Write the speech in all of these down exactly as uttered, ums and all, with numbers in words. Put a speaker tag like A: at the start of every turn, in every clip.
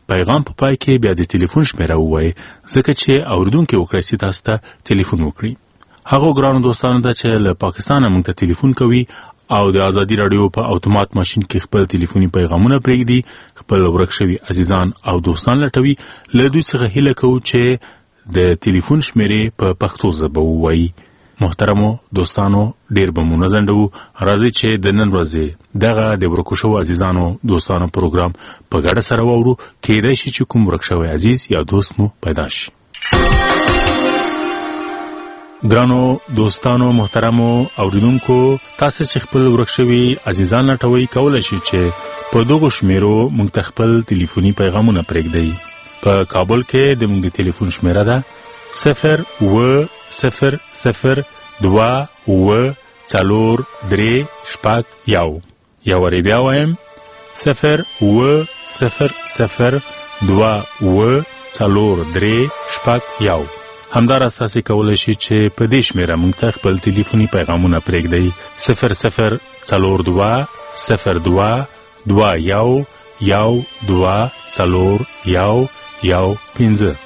A: پیغام په پای کې بیا د ټلیفون شمیره ووایي ځکه چې اوریدونکي وکړی چې تاسو ته ټلیفون وکړي. هغو ګرانو دوستانو ته چې له پاکستانه موږ ته ټلیفون کوي او د ازادي رادیو په اتومات ماشین کې خپل ټلیفوني پیغامونه پرېږدي، خپل ورک شوي عزیزان او دوستان لټوي، له دوی څخه هیله کوو چې د ټلیفون شمیرې په پښتو ژبه ووایي. محترمو دوستانو، ډیر به مو نه ځنډوو، راځئ چې د نن ورځې دغه د ورکو شوو عزیزانو دوستانو پروګرام په ګډه سره واورو. کیدای شي چې کوم ورک شوی عزیز یا دوست مو پیدا شي. ګرانو دوستانو، محترمو اوریدونکو، تاسو چې خپل ورک شوي عزیزان لټوئ، کولی شئ چې په دغو شمیرو موږ ته خپل ټلیفوني پیغامونه پرېږدئ. په کابل کې د موږ د ټلیفون شمیره ده صفر اوه صفر صفر دوه اوه څلور درې شپږ یو. یو وارې بیا وایم، صفر اوه صفر صفر دوه اوه څلور درې شپږ یو. همداراز تاسو کولی شئ چې په دې شمیره موږ ته خپل ټلیفوني پیغامونه پرېږدئ. صفر صفر څلور دوه صفر دوه دوه یو یو دوه څلور یو یو پنځه.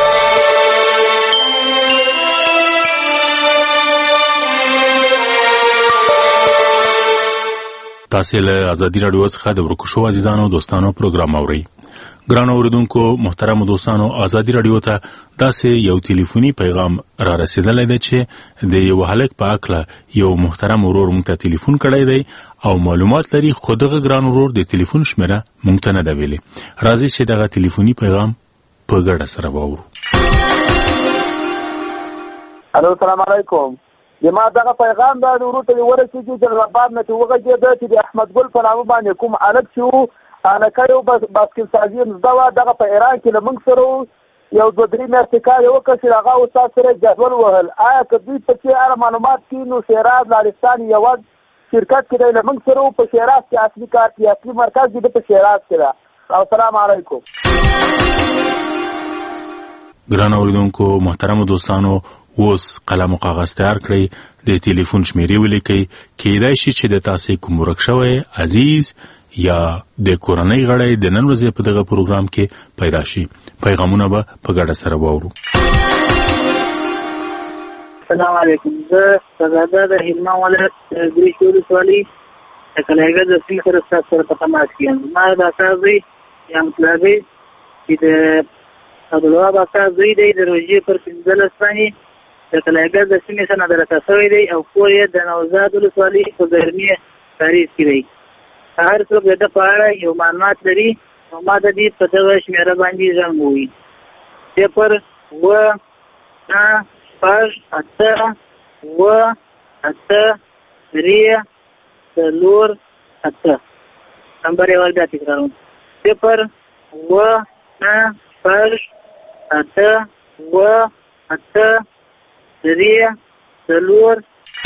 A: تاسو له ازادي رادیو څخه د ورکو شوو عزیزانو دوستانو پروګرام اورئ. ګرانو اوریدونکو، محترمو دوستانو، ازادي رادیو ته داسې یو ټلیفوني پیغام را رسیدلی دی چې د یو هلک په هکله یو محترم ورور موږ ته ټلیفون کړی دی او معلومات لري، خو دغه ګران ورور د ټلیفون شمیره موږ ته نه ده ویلې. راځئ چې دغه ټلیفوني پیغام په ګډه سره واورو.
B: الو، السلام علیکم. ما دغه پیغام دا ورور ته ورسېږي چې رباب نه چې وغږېده چې د احمد ګل په نامه باندې کوم هلک چې و هلکه یو باسکل سازي یې زده وه، دغه په ایران کې له موږ سره یو دوه درې میاشتې کار یې وکړ چې هغه استاد سره جدول وهل. آیا که دوی په کې هره معلومات کې نو شیراز لارستان یوه شرکت کې دی له موږ سره په شیراز کې اصلي کار کې اصلي مرکز کې د په شیراز کې ده. السلام علیکم.
A: ګران اوریدونکو، محترمو دوستانو، اوس قلم او کاغذ تیار کړئ، د ټلیفون شمیرې ولیکئ. کیدای شي چې د تاسو کوم ورک شوی عزیز یا د کورنۍ غړی د نن ورځې په دغه پروګرام کې پیدا شي. پیغامونه به په ګډه سره واورو.
C: السلام علیکم. زه شهزاده د هلمند ولایت ګریش ولسوالي د کلیګا د سیمې سره ستاسو سره په تماس کې یم. ما د اکا زوی یا مطلب چې د عبدالوهاب اکا زوی دی، د روژې پر پنځلس باندې د کلیګا د سیمې څخه نادرته شوی دی او کور یې د نوزاد ولسوالي په زرمي تاریخ کې دی. هر څوک د ده په اړه یو معلومات لري نو ما د دې په دغه شمېره باندې زنګ ووهي. صفر اوه نهه شپږ اته اوه اته درې څلور اته. نمبر یې ور بیا تکراروم، صفر اوه نهه شپږ اته اوه اته درې څلور.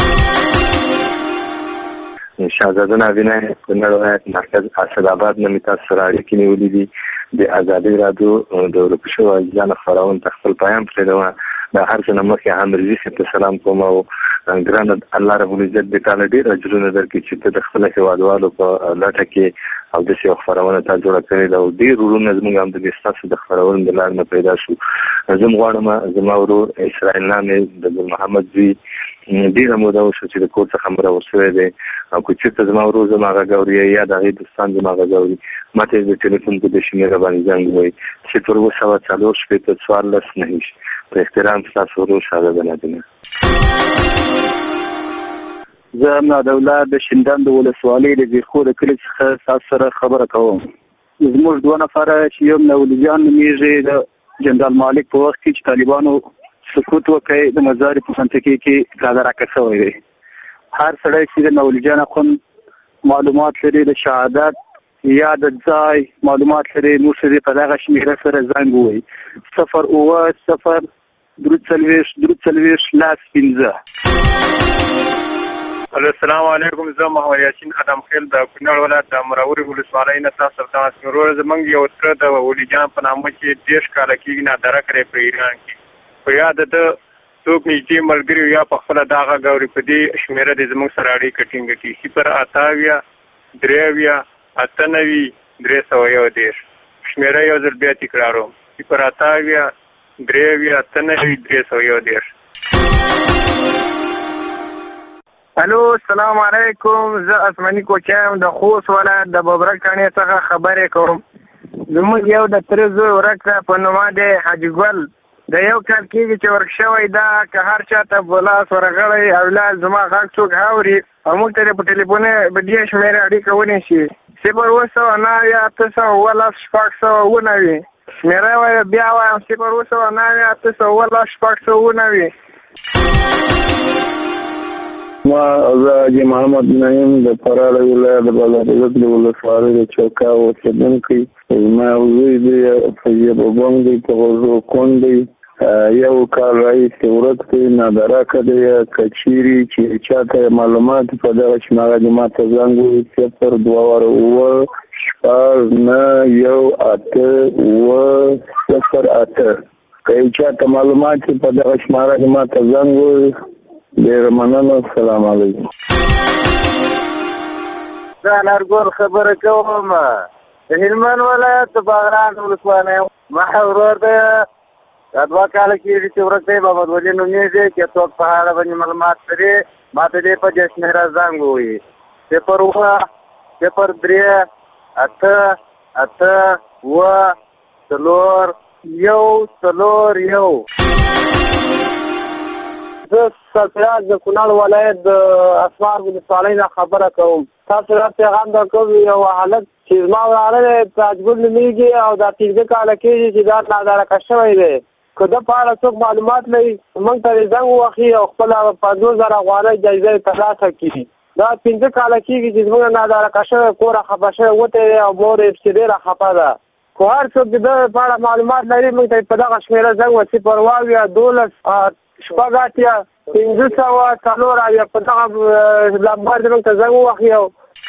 D: شهزاده نابینا کونړ ولایت مرکز اسداباد نه مې تاسو سره اړیکې نیولې دي. د ازادي رادیو د ورکو شوو عزیزانو خپرونه ته خپل پیغام پرېږدم. د هر څه نه مخکې حامد صاحب ته سلام کوم او ګرانه الله رب العزت دې تعالی ډېر اجرونه درکړي چې ته د خپل هېوادوالو په لټه کې او داسې یو خپرونه تا جوړه کړې ده او ډېر وروڼه زموږ هم د ستاسو د خپرونې د لارې نه پیدا شو. زه م غواړم زما ورور اسرائیل نامې د ګل محمد زوی ډېره موده وشوه چې د کور څخه مړه ورسوی دی او که چېرته زما ورور زما غږ اوري یا د هغې دوستان زما غږ اوري، ما ته یې د ټلیفون په دې شمېره باندې زنګ ووایي. صفر اووه سوه څلور شپېته څوارلس نهه. په احترام ستاسو ورور شهزاده نابینا.
E: زه امنادوله د شینډنډ ولسوالۍ د زیرخو د کلي څخه ستاسو سره خبره کوم. زموږ دوه نفره چې یو نولي جان نومېږي، د جنرال مالک په وخت کې چې طالبانو سقوط وکړی د مزار په منطقې کې ګاډه راکړه شوی دی. هر سړی چې د نولي جان اخوند معلومات لري، د شهادت یا د ځای معلومات لري، موږ ته په دغه شمېره سره زنګ ووایي. صفر اووه صفر درې څلوېښت درې څلوېښت لس پنځه.
F: السلام علیکم. زه محمد یاسین ادم خیل د کونړ ولایت د مراوري ولسوالۍ نه تاسو سره تماس کوم. ورور زموږ یو تره د ولي جان په نامه چې دېرش کاله کېږي نادره کړی په ایران کې. په یاد ده څوک نږدې ملګري یا په خپله دا غږ اوري، په دې شمېره دې زموږ سره اړیکه ټینګه کړي. صفر اته اویا درې اویا اته نوي درې سوه یو دېرش. شمیره یو ځل بیا تکراروم صفر اته اویا درې اویا اته نوي درې سوه یو دېرش.
G: الو السلام علیکم، زه اسماني کوچا یم د خوست ولایت د ببرک تڼۍ څخه خبرې کوم. زموږ یو د تره زوی ورک ته په نوما دی حاجي ګل د یو کال کېږي چې ورک شوی دا که هر چا ته په لاس ورغلی اولاد زما غږ څوک اوري او موږ ته په ټلیفون په دې شمېرې اړیکه ونیسي صفر اوه سوه نوي اته سوه اووه لس شپږ سوه اووه نوي شمېره وایه بیا وایم صفر اوه سوه نوي اته سوه اووه لس شپږ سوه اووه نوي.
E: ما زه حاجي محمد نعیم د فراه ولایت د بلاربک د ولسوالۍ د چوکا اوسېدونکی. زما زوی دی فیض بنګ دی په غوزو کون دی یو کال راهیسې ورک دی نادرکه دی که چیرې چې چاته معلومات په دغه شماره دې ما ته زنګ ووایي صفر دوه واره اووه شپږ نه یو اته اووه صفر اته که چاته معلومات په دغه شماره دې ما ته زنګ ووایي. ډېره مننه. السلام علیکم.
B: زه انارګل خبره کوم د هلمند ولایت د باغران ولسوالۍ. ما ورور دی دوه کاله کېږي چې ورک دی محمد ولي نومېږي که څوک په هغه باندې معلومات لري ما ته دې په دې شمېره زنګ ووایي صفر اووه صفر درې اته اته اووه څلور یو څلور یو. زه سرفراز د کونړ ولایت د اسمار ولسوالۍ نه خبره کوم. تاسو را پیغام درکوم یو هلک چې زما وراره دی تاجګل نومېږي او دا پنځه کاله کېږي چې دا نادرکه شوی دی. که ده په اړه څوک معلومات لري موږ ته یې زنګ ووهي او خپله پنځوس زره افغانۍ جایزه یې ترلاسه کړي. دا پنځه کاله کېږي چې زموږ نادرکه شوی کوره خفه شوی وتی دی او مور یې پسې ډېره خفه ده. خو هر څوک د ده په اړه معلومات لري موږ ته په دغه شمېره زنګ ووهي صفر اوه اویا دولس شپږ اتیا پنځه سوه څلور اویا په دغه لمبر دې موږ ته زنګ ووهي. او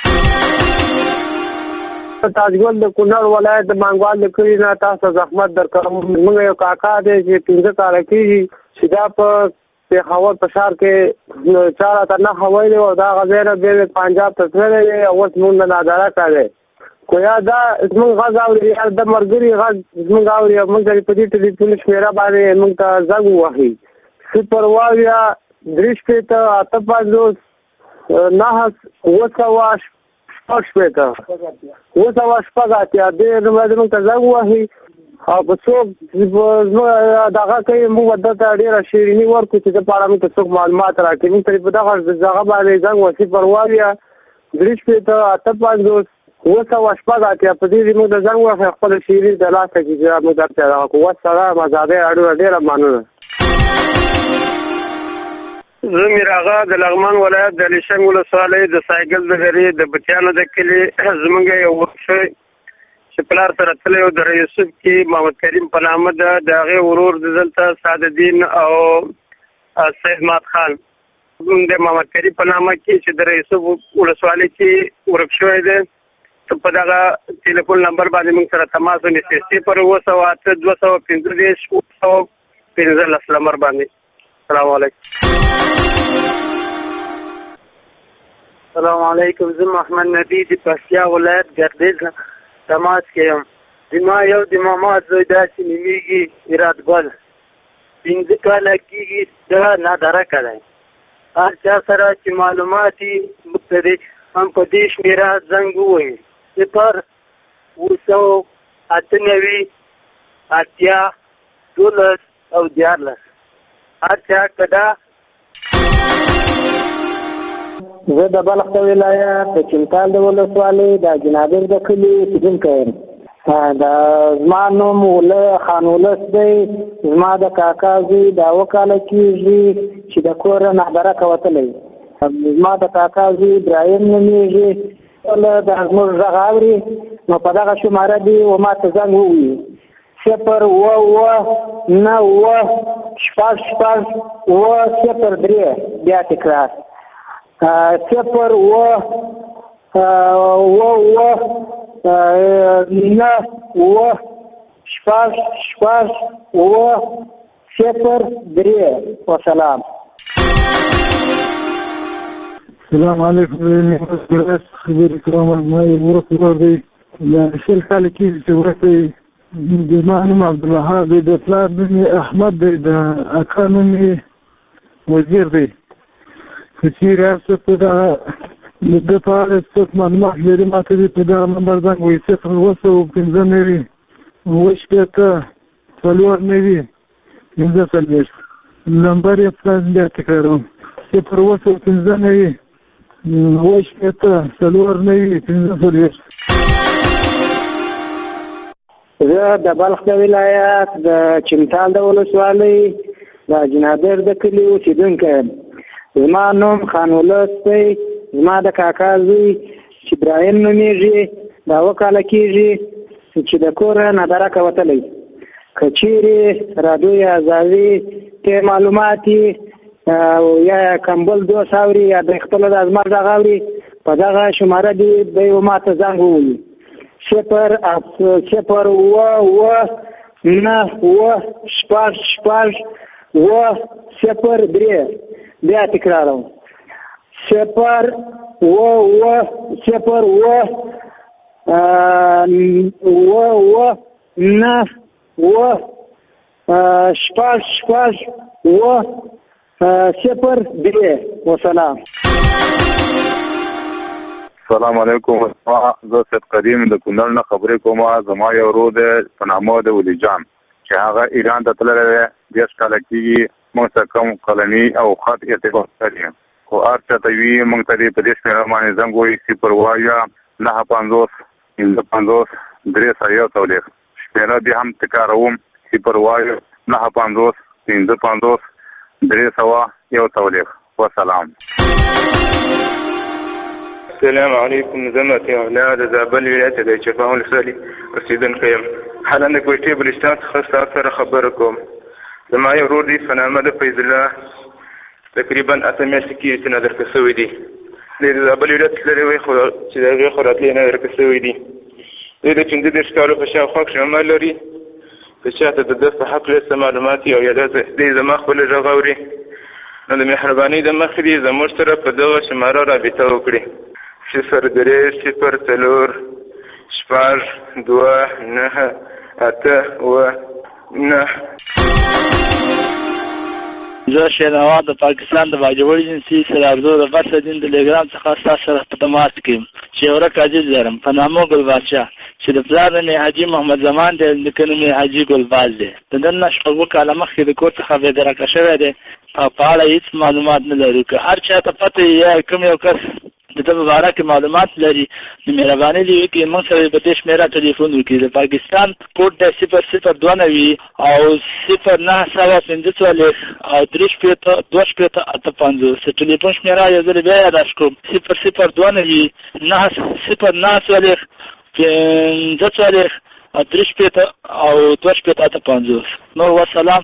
B: تاجګل د کونړ ولایت د مانګوال د کلي نه تاسو زحمت درکوم. موږ یو کاکا دی چې پنځه کاله کېږي چې دا په پېښور په ښار کې چا راته نښه ویلې وه د هغه ځای نه بیا پنجاب ته تللی دی او اوس موږ نه نادرکه دی. خو یا دا زموږ غږ اوري یا د ملګري غږ زموږ اوري او موږ ته په دې ټلیفون شمېره باندې موږ ته زنګ ووهي صفر اوه اویا درې شپېته اته پنځوس نهه اووه سوه شپږ شپېته اووه سوه شپږ اتیا دې نمبر موږ ته زنګ ووهي او که څوک دغه کوي موږ به دلته ډېره شیریني ورکړو چې د په اړه موږ ته څوک معلومات راکړي. موږ ته په دغه هغه باندې زنګ ووهي صفر اوه اویا درې شپېته اته پنځوس اووه سوه شپږ اتیا په دې موږ ته زنګ ووهي خپله شیرین ترلاسه کړي چې موږ درته دغه کړو. والسلام ازادۍ اړونه ډېره مننه.
F: زه میراغه د لغمان ولایت د لیشنګ ولسوالۍ د سایګل د غرې د بچیانو د کلي زمونږ یو ورک شوی چې پلار سره تللی و د یوسف کې محمد کریم په نامه ده د هغې ورور د دلته سعدالدین او سید مات خان د محمد کریم په نامه کې چې د یوسف ولسوالۍ کې ورک شوی دی. په دغه ټلیفون نمبر باندې موږ سره تماس ونیسئ صفر اووه سوه اته دوه سوه پنځه دېرش اووه سوه پنځلس نمبر باندې. السلام علیکم.
B: السلام علیکم. زه محمد نبی د پکتیا ولایت ګردیز تماس کې یم. زما یو د ماما زوی داسې نومېږي ارادګل پنځه کاله کېږي دا نادرکه دی. هر چا سره چې معلومات یې موږ ته دی هم په دې شمېره زنګ ووهي صفر اووه سوه اته نوي اتیا دولس او دیارلس. هر چا که دا
H: زه د بلخ د ولایت د چمتال د ولسوالۍ د جنابر د کلي اوسېدونکی یم. دا زما نوم وله خان ولس دی. زما د کاکا زوی دا اوه کاله کېږي چې د کوره نادرکه وتلی. زما د کاکا زوی ابراهیم نومېږي. دا زموږ غږ اوري نو په دغه شماره دې و ما ته زنګ ووایي صفر اووه اووه نه اووه شپږ شپږ اووه صفر درې بیا تکرار صفر اووه اووه اووه نه اووه شپږ شپږ اووه صفر درې. وسلام.
I: السلام علیکم. خبرې کوم ما یې ورته ورته دا شل کاله کېږي چې وروسته د ما نوم عبدالوهاب دی، د پلار نوم یې احمد دی، د اکا نوم یې وزیر دی. که چېرې هر څوک په دغه د په اړه څوک معلومات لري ماته دې په دغه نمبر زنګ ووایي صفر اووه سوه پنځه نوي اووه شپېته څلور نوي پنځه څلوېښت. نمبر یې پلان بیا تکراروم صفر اووه سوه پنځه نوي اووه شپېته څلور نوي پنځه څلوېښت.
H: زه د بلخ د ولایت د چمتال د ولسوالۍ د جنابر د کلي اوسېدونکی یم. زما نوم خان ولس دی. زما د کاکا زوی چې ابراهیم نومېږي دا اوه کاله کېږي چې د کوره نادرکه وتلی. که چېرې راډیو یا زاویې ته معلومات یا کمبل دوست اوري یا د خپله د ازمر غږ اوري په دغه شماره دې دی ما ته زنګ ووایي صفر صفر اووه اووه نه اووه شپږ شپږ اووه صفر درې. بیا تکراروم صفر اووه اووه صفر اووه اووه اووه نه اووه شپږ شپږ اووه صفر درې. وسلام.
J: السلام علیکم. زه سید کریم د کونړ نه خبرې کوم. زما یو ورور دی په نامه د ولی جان چې هغه ایران ته تللی دی. دېرش کاله کېږي. موږ ته کوم قلمي او خط ارتباط لري خو هر چا ته وي موږ ته دې په دې شمېره باندې زنګ ووایي صفر اووه نهه پنځوس پنځه پنځوس درې سوه یو څلوېښت. شمېره دې هم تکراروم صفر اووه نهه پنځوس پنځه پنځوس درې سوه یو څلوېښت. وسلام.
K: السلام علیکم. زه متي غلا د زابل ولایت د چرپان ولسوالۍ اوسېدونکی یم. حالا د کوټې بلوچستان څخه ستاسو سره خبره کوم. زما یو ورور دی په نامه د فیض الله تقریبا اته میاشتې کېږي چې نظر که شوی دی. دی د زابل ولایت تللی وی خو چې د هغې خو راتلی نظر که شوی دی. دی د پنځه دېرش کالو په شاوخوا کښې عمر لري. که چا ته د ده په هکله څه معلومات وي او یا دی زما خپله غږ اوري نو د مهربانۍ د مخې دې زموږ سره په دغه شماره رابطه وکړي صفر درې صفر څلور شپږ دوه نهه اته اووه نهه.
L: زه شینوار د پاکستان د باجوړ ایجنسي سرابزو د بر سدین د لیګرام څخه ستاسو سره په تماس کې یم چې یو ورک عزیز لرم په نامه ګل بادشاه چې د پلار نوم یې حاجي محمد زمان دی، د نیکه نوم یې حاجي ګلباز دی. د ده نه شپږ اووه کاله مخکې د کور څخه بېدرکه شوی دی او په اړه هېڅ معلومات نه لرو. که هر چا ته پته یا کوم یو کس د ده په باره کې معلومات لري نو مهرباني دې وکړي موږ سره په دې شمېره ټلیفون وکړي. د پاکستان کوډ دی صفر صفر دوه نوي او صفر نهه سوه پنځه څلوېښت او درې شپېته دوه شپېته اته پنځوس. د ټلیفون شمېره یو ځل بیا یاداښت کړم صفر صفر دوه نوي نهه صفر نهه څلوېښت پنځه څلوېښت او درې شپېته او دوه شپېته اته پنځوس. نور وسلام.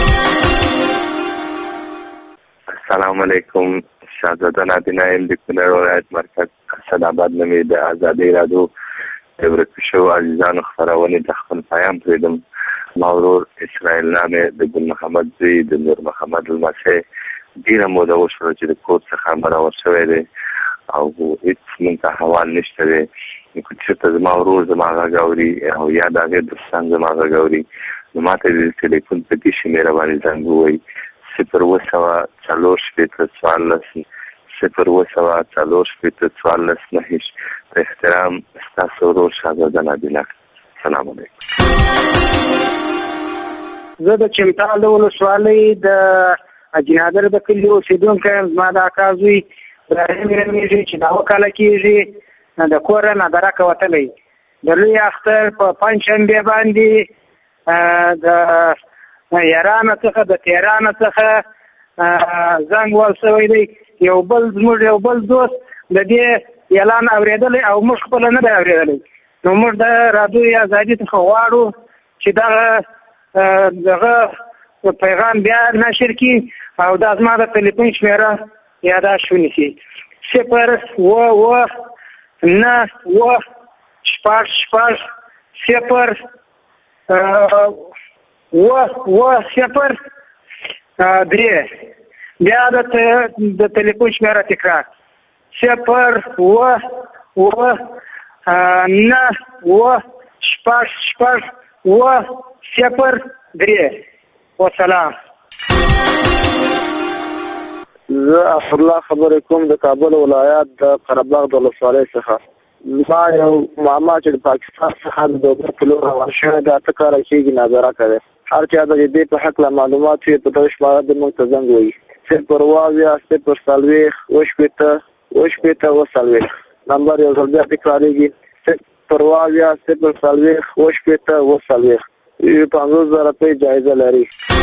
D: السلام علیکم. شاهزاده نادینه یم د کونړ ولایت مرکز اسداباد نه مې د ازادۍ راډیو د ورکو شوو عزیزانو خپرونې ته خپل پیام پرېږدم. زما ورور اسرائیل نامې د ګل محمد زوی د نور محمد لمسی ډېره موده وشوه چې د کور څخه برابر شوی دی او هېڅ موږ ته حوال نشته دی. که چېرته زما ورور زما غږ اوري او یا د هغې دوستان زما غږ اوري نو ما ته د ټلیفون په دې شمېره باندې زنګ ووایي صفر اووه سوه څلور شپېته څوارلس صفر اووه سوه څلور شپېته څوارلس نهه. په احترام ستاسو ورور شاهزاده نادینه. سلام علیکم.
H: زه د چمتال د ولسوالۍ د جنادر د کلي اوسېدونکی یم. زما د اکا زوی ابراهیم نومېږي چې د اوه کاله کېږي د کوره نادرکه وتلی. د لوی اختر په پنجشنبې باندې د یارانه څخه د تهرانه څخه زنګ وال شوی دی. یو بل زموږ یو بل دوست د دې اعلان اورېدلی او موږ خپله نه دی اورېدلی نو موږ د راډیو ازادي څخه غواړو چې دغه دغه پیغام بیا نشر کړي او دا زما د ټلیفون شمېره یاداښت ونیسي صفر اووه اووه نه اووه شپږ شپږ صفر اووه اووه صفر درې. بیا د د ټلیفون شمېره تکرار صفر اووه اووه
G: نه اوه شپږ شپږ اوه صفر درې. وسلام.
B: زه الله خبرې کوم د کابل ولایت د قرهباغ د ولسوالۍ څخه. ما یو ماما چې د پاکستان څخه د دوبر په لور روان شوی دی، اته کاله کېږي ناظره کوي. هر چا د دې په هکله معلومات وي په دغه شماره د موږ ته زنګ ووهي. صفر اووه اویا صفر څلوېښت اوه شپېته اوه شپېته اوه څلوېښت. نمبر یو ځل بیا تکرارېږي: صفر اووه اویا صفر څلوېښت اوه شپېته اوه څلوېښت. پنځوس زره روپۍ جایزه لري.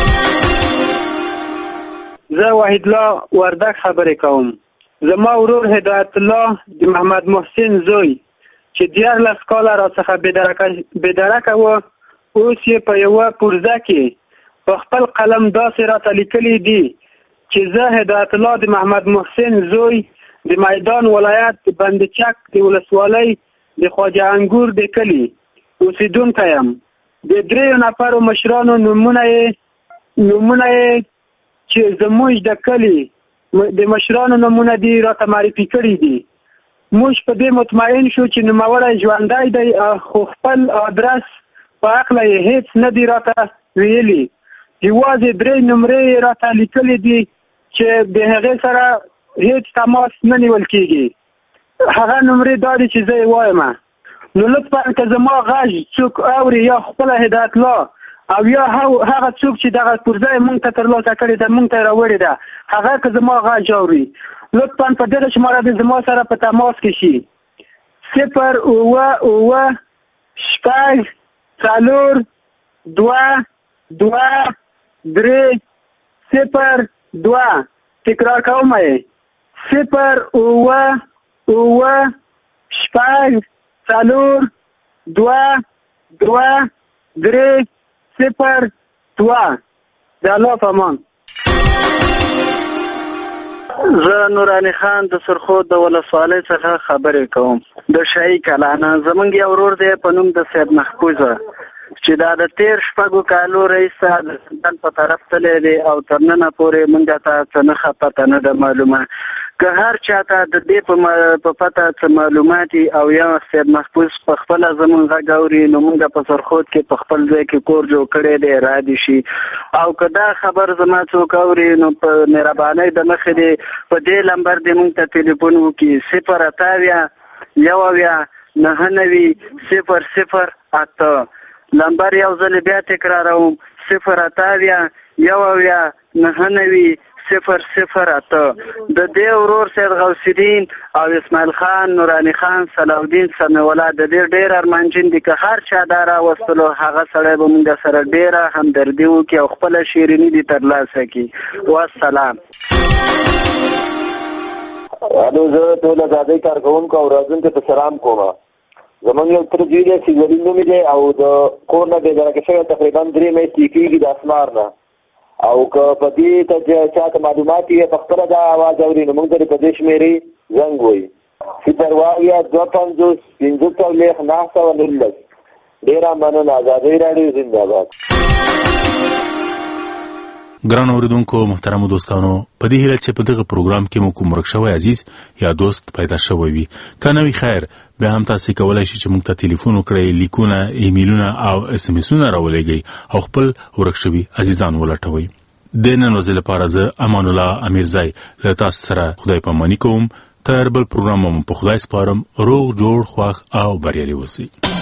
M: زه وحید الله وردک خبرې کوم. زما ورور هدایت الله د محمد محسن زوی چې دیارلس کاله راڅخه بېدرکه و، اوس یې په یوه پرزه کې په خپل قلم داسې راته لیکلي دي چې زه هدایت الله د محمد محسن زوی د میدان ولایت د بندچک د ولسوالۍ د خواجه انګور د کلي اوسېدونکی یم. د دریو نفرو مشرانو نومونه یې نومونه یې چې زموږ د کلي د مشرانو نومونه دي راته معرفي کړي دي. موږ په دې مطمئن شو چې نوموړی ژوندی دی، خو خپل آدرس په هکله یې هېڅ نه دي راته ویلي. یوازې درې نمرې یې راته لیکلي دي چې د هغې سره هېڅ تماس نه نیول کېږي. هغه نمرې دا دي چې زه یې وایم. نو لطفا که زما غږ څوک اوري، یا خپله هدایت الله او یا هغه څوک چې دغه پرزه یې مونږ ته ترلاسه کړې ده، مونږ ته یې راوړې ده، هغه که زما غږ اوري لطفا په دغه شماره د زما سره په تماس کې شي. صفر اووه اووه شپږ څلور دوه دوه درې صفر دوه. تکرار کوم یې: صفر اووه اووه شپږ څلور دوه دوه درې صفر دوه. د الله په امان.
E: زه نوراني خان د سرخود د ولسوالۍ څخه خبرې کوم. د شاهي کلانه زمونږ یو ورور دی په نوم د سید محفوظه چې دا د تیر شپږو کالو رئیسه د سلطان په طرف تللی دی او تر ننه پورې موږ ته څه نښه پته نه ده معلومه. که هر چاته د دې په پته څه معلومات او یا سید محفوظ په خپله زمونږ غږ اوري، نو موږ په سرخود کې په خپل ځای کې کور جوړ کړی دی، را دي شي. او که دا خبر زما څوک اوري، نو په مهربانۍ د مخې دی په دې لمبر دی موږ ته تلیفون وکړي: صفر اته اویا یو اویا نهه نوي صفر صفر اته. لمبر یو ځل بیا تکراروم: صفر اته اویا یو اویا نهه نوي صفر صفر اته. د دې ورور سید غوث الدین او اسماعیل خان، نوراني خان، صلاح الدین سمیع د دې ډېر ارمانجن دي. که هر چا دا راوستلو هغه سړی به موږ سره ډېره همدردي وکړي او خپله شیریني دې ترلاسه کړي. والسلام.
B: الو، زه ټول ازادۍ کارکوونکو او راځونکو ته سلام کوم. زمونږ یو تر زوی دی سیزلي نومې دی او د کور نه بېدرکه شوی تقریبا درې میاشتې کېږي د اسمار نه. او که په دې ته چاته معلومات یې په خپله دا اواز اوري، نو موږ ته په دې شمېرې زنګ ووایي: صفر اووه اویا دوه پنځوس پنځه څلوېښت نهه سوه نولس. ډېره مننه. ازادۍ راډیو زنده باد.
A: ګران اوریدونکو، محترمو دوستانو، په دې هیله چې په دغه پروګرام کې مو کوم ورک شوی عزیز یا دوست پیدا شوی وي. که نه وي خیر، بیا هم تاسې کولی شئ چې موږ ته تلیفون وکړئ، لیکونه، ایمیلونه او اس ام اسونه راولېږئ او خپل ورک شوي عزیزان ولټوئ. د نن ورځې لپاره زه امان الله امیرزی له تاسو سره خدای پاماني کوم. تر بل پروګرام مو په خدای سپارم. روغ جوړ خوښ او بریالي اوسئ.